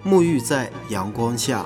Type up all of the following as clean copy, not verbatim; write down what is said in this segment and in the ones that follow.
沐浴在阳光下。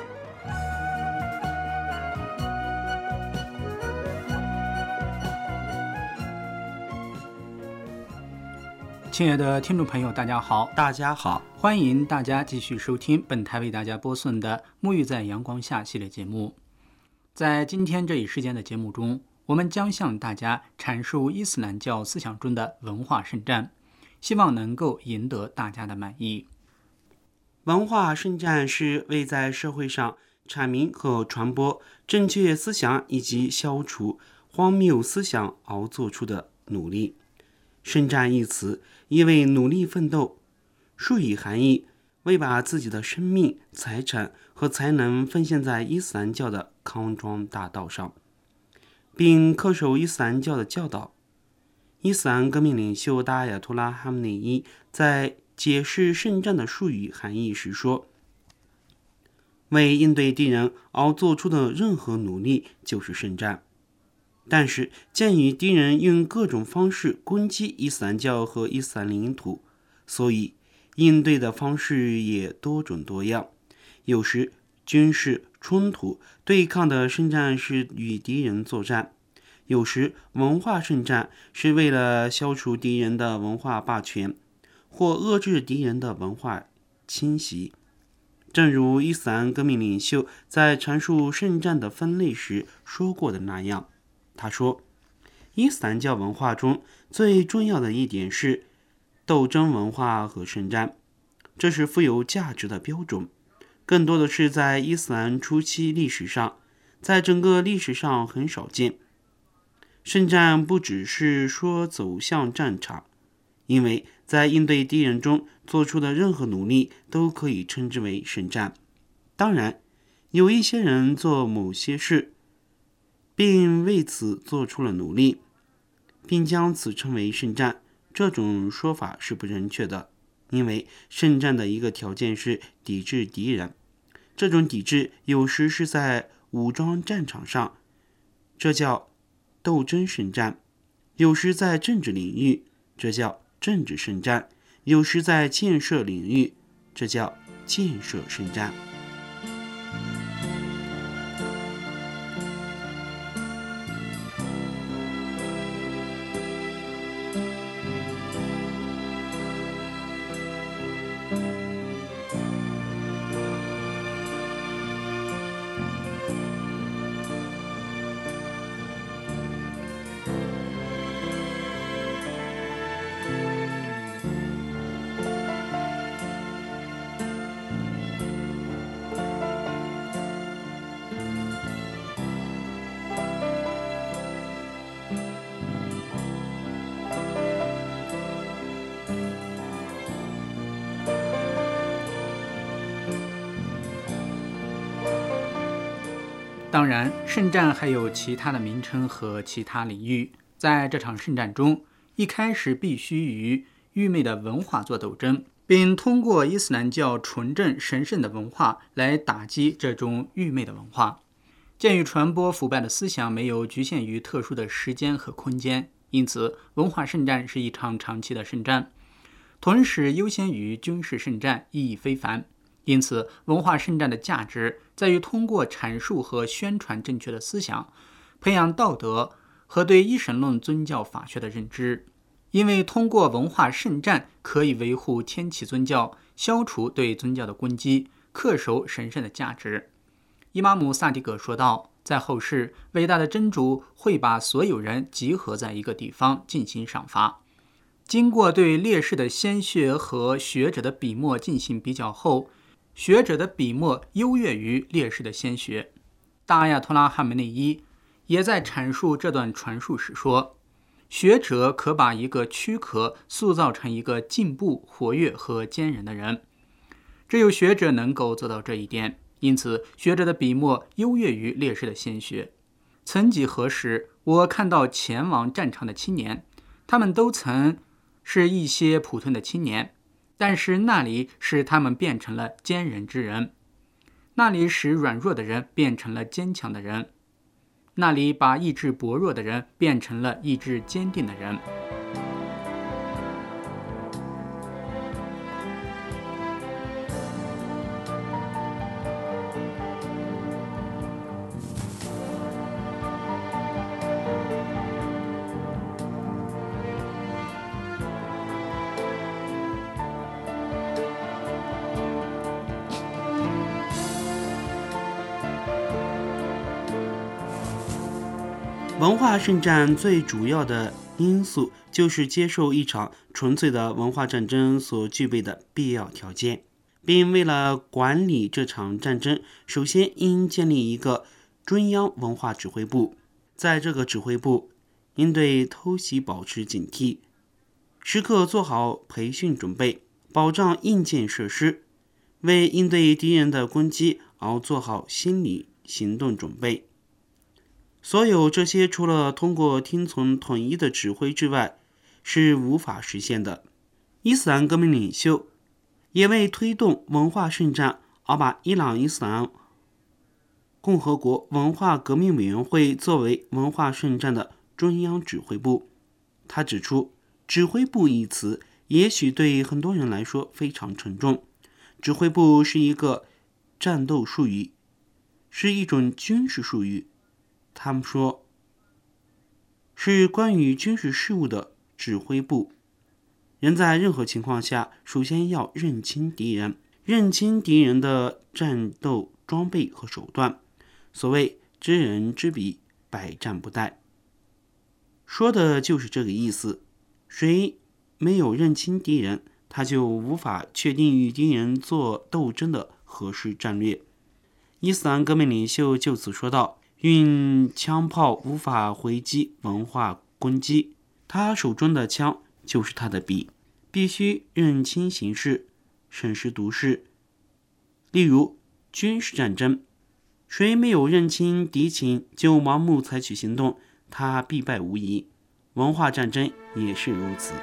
亲爱的听众朋友，大家好，欢迎大家继续收听本台为大家播送的《沐浴在阳光下》系列节目。在今天这一时间的节目中，我们将向大家阐述伊斯兰教思想中的文化圣战，希望能够赢得大家的满意。 文化圣战是为在社会上阐明和传播正确思想以及消除荒谬思想而做出的努力。圣战一词意为努力奋斗，术语含义为把自己的生命、财产和才能奉献在伊斯兰教的康庄大道上，并恪守伊斯兰教的教导。伊斯兰革命领袖大阿亚图拉·哈梅内伊在解释圣战的术语含义时说，为应对敌人而做出的任何努力就是圣战。但是鉴于敌人用各种方式攻击伊斯兰教和伊斯兰领土，所以应对的方式也多种多样。有时军事冲突对抗的圣战是与敌人作战，有时文化圣战是为了消除敌人的文化霸权或遏制敌人的文化侵袭。正如伊斯兰革命领袖在阐述圣战的分类时说过的那样，他说，伊斯兰教文化中最重要的一点是斗争文化和圣战，这是富有价值的标准，更多的是在伊斯兰初期历史上，在整个历史上很少见。圣战不只是说走向战场，因为在应对敌人中做出的任何努力都可以称之为圣战。当然，有一些人做某些事并为此做出了努力，并将此称为圣战，这种说法是不正确的，因为圣战的一个条件是抵制敌人，这种抵制有时是在武装战场上，这叫斗争圣战；有时在政治领域，这叫政治圣战；有时在建设领域，这叫建设圣战。 当然，圣战还有其他的名称和其他领域。在这场圣战中，一开始必须与愚昧的文化做斗争，并通过伊斯兰教纯正神圣的文化来打击这种愚昧的文化。鉴于传播腐败的思想没有局限于特殊的时间和空间，因此文化圣战是一场长期的圣战，同时优先于军事圣战，意义非凡。因此，文化圣战的价值在于通过阐述和宣传正确的思想，培养道德和对一神论宗教法学的认知。因为通过文化圣战可以维护天启宗教，消除对宗教的攻击，恪守神圣的价值。伊玛目萨迪格说道，在后世，伟大的真主会把所有人集合在一个地方进行赏罚。经过对烈士的鲜血和学者的笔墨进行比较后，学者的笔墨优越于烈士的鲜血。大阿亚图拉哈梅内伊也在阐述这段传述时说，学者可把一个躯壳塑造成一个进步、活跃和坚韧的人，只有学者能够做到这一点，因此学者的笔墨优越于烈士的鲜血。曾几何时，我看到前往战场的青年，他们都曾是一些普通的青年，但是那里使他们变成了坚韧之人，那里使软弱的人变成了坚强的人，那里把意志薄弱的人变成了意志坚定的人。 文化圣战最主要的因素就是接受一场纯粹的文化战争所具备的必要条件，并为了管理这场战争，首先应建立一个中央文化指挥部。在这个指挥部，应对偷袭保持警惕，时刻做好培训准备，保障硬件设施，为应对敌人的攻击而做好心理行动准备。所有这些除了通过听从统一的指挥之外，是无法实现的。伊斯兰革命领袖也为推动文化圣战而把伊朗伊斯兰共和国文化革命委员会作为文化圣战的中央指挥部。他指出，指挥部一词也许对很多人来说非常沉重，指挥部是一个战斗术语，是一种军事术语。他们说，是关于军事事务的指挥部。人在任何情况下，首先要认清敌人，认清敌人的战斗装备和手段。所谓知人知彼，百战不殆，说的就是这个意思。谁没有认清敌人，他就无法确定与敌人做斗争的合适战略。伊斯兰革命领袖就此说道，运枪炮无法回击文化攻击，他手中的枪就是他的笔，必须认清形势，审时度势。例如军事战争，谁没有认清敌情就盲目采取行动，他必败无疑。文化战争也是如此。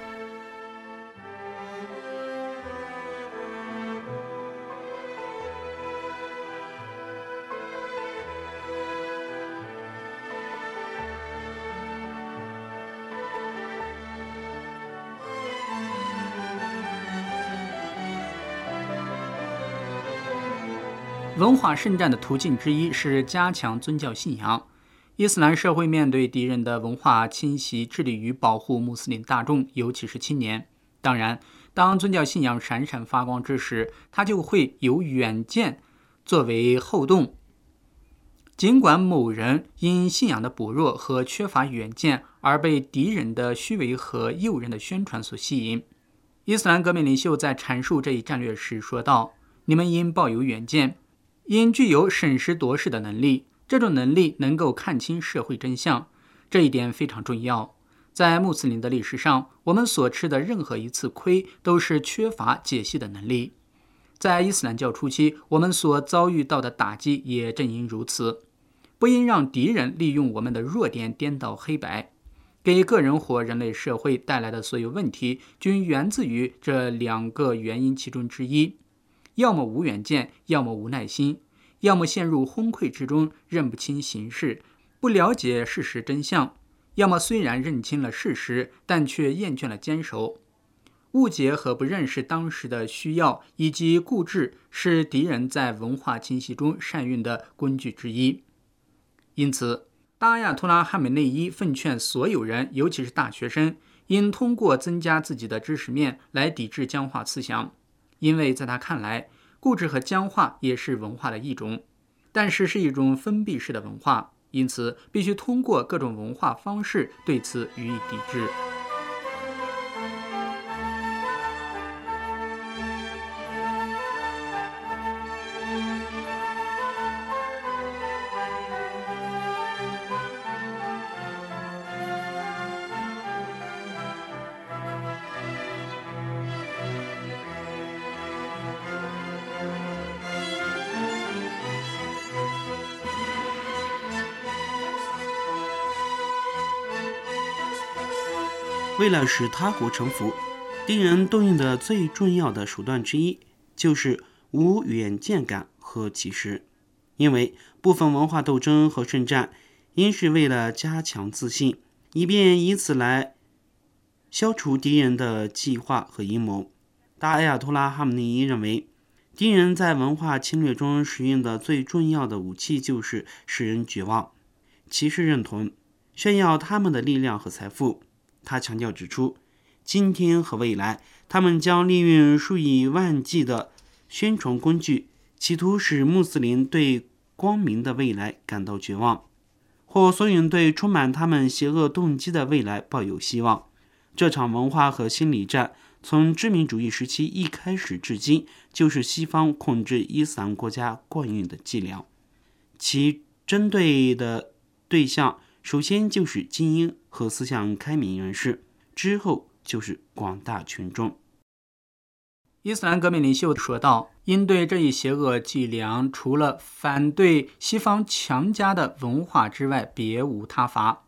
文化圣战的途径之一是加强宗教信仰。伊斯兰社会面对敌人的文化侵袭，致力于保护穆斯林大众，尤其是青年。当然，当宗教信仰闪闪发光之时，它就会有远见作为后盾。尽管某人因信仰的薄弱和缺乏远见而被敌人的虚伪和诱人的宣传所吸引，伊斯兰革命领袖在阐述这一战略时说道：你们应抱有远见，应具有审时度势的能力，这种能力能够看清社会真相，这一点非常重要。在穆斯林的历史上，我们所吃的任何一次亏都是缺乏解析的能力。在伊斯兰教初期，我们所遭遇到的打击也正因如此。不应让敌人利用我们的弱点颠倒黑白。给个人或人类社会带来的所有问题，均源自于这两个原因其中之一。要么无远见，要么无耐心，要么陷入昏聩之中，认不清形势，不了解事实真相，要么虽然认清了事实，但却厌倦了坚守。误解和不认识当时的需要以及固执，是敌人在文化侵袭中善用的工具之一。因此，大阿亚图拉哈梅内伊奉劝所有人，尤其是大学生，应通过增加自己的知识面来抵制僵化思想。因为在他看来，固执和僵化也是文化的一种，但是是一种封闭式的文化，因此必须通过各种文化方式对此予以抵制。 为了使他国臣服，敌人动用的最重要的手段之一就是无远见感和歧视。因为部分文化斗争和圣战应是为了加强自信，以便以此来消除敌人的计划和阴谋。大阿亚托拉哈梅内伊认为，敌人在文化侵略中使用的最重要的武器就是使人绝望、歧视认同，炫耀他们的力量和财富。他强调指出，今天和未来，他们将利用数以万计的宣传工具，企图使穆斯林对光明的未来感到绝望。 或所有人对充满他们邪恶动机的未来抱有希望。这场文化和心理战从殖民主义时期一开始至今，就是西方控制伊斯兰国家惯用的伎俩。其针对的对象首先就是精英和思想开明人士，之后就是广大群众。 伊斯兰革命领袖说道，应对这一邪恶伎俩，除了反对西方强加的文化之外，别无他法。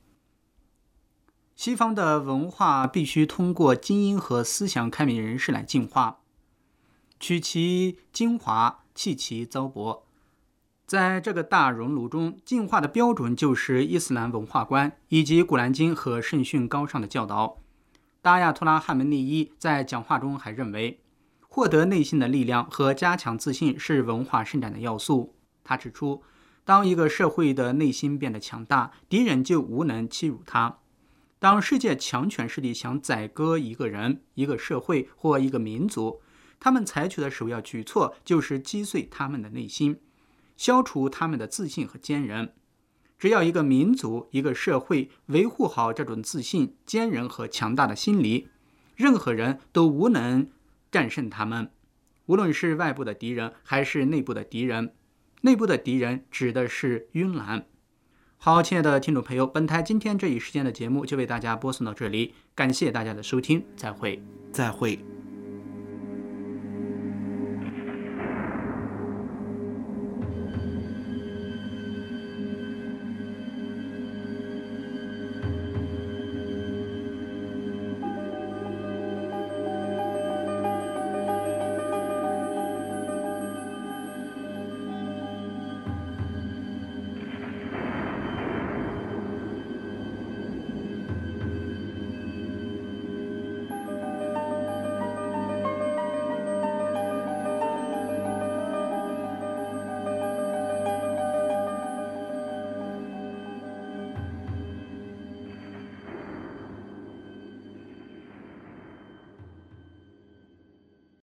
西方的文化必须通过精英和思想开明人士来进化，取其精华，弃其糟粕。在这个大熔炉中，进化的标准就是伊斯兰文化观以及古兰经和圣训高尚的教导。大阿亚托拉·哈梅内伊在讲话中还认为，获得内心的力量和加强自信是文化伸展的要素。他指出，当一个社会的内心变得强大，敌人就无能欺辱他。当世界强权势力想宰割一个人、一个社会或一个民族，他们采取的首要举措就是击碎他们的内心，消除他们的自信和坚韧。只要一个民族、一个社会维护好这种自信、坚韧和强大的心理，任何人都无能战胜他们，无论是外部的敌人还是内部的敌人。内部的敌人指的是晕蓝。好，亲爱的听众朋友，本台今天这一时间的节目就为大家播送到这里，感谢大家的收听，再会。 再会。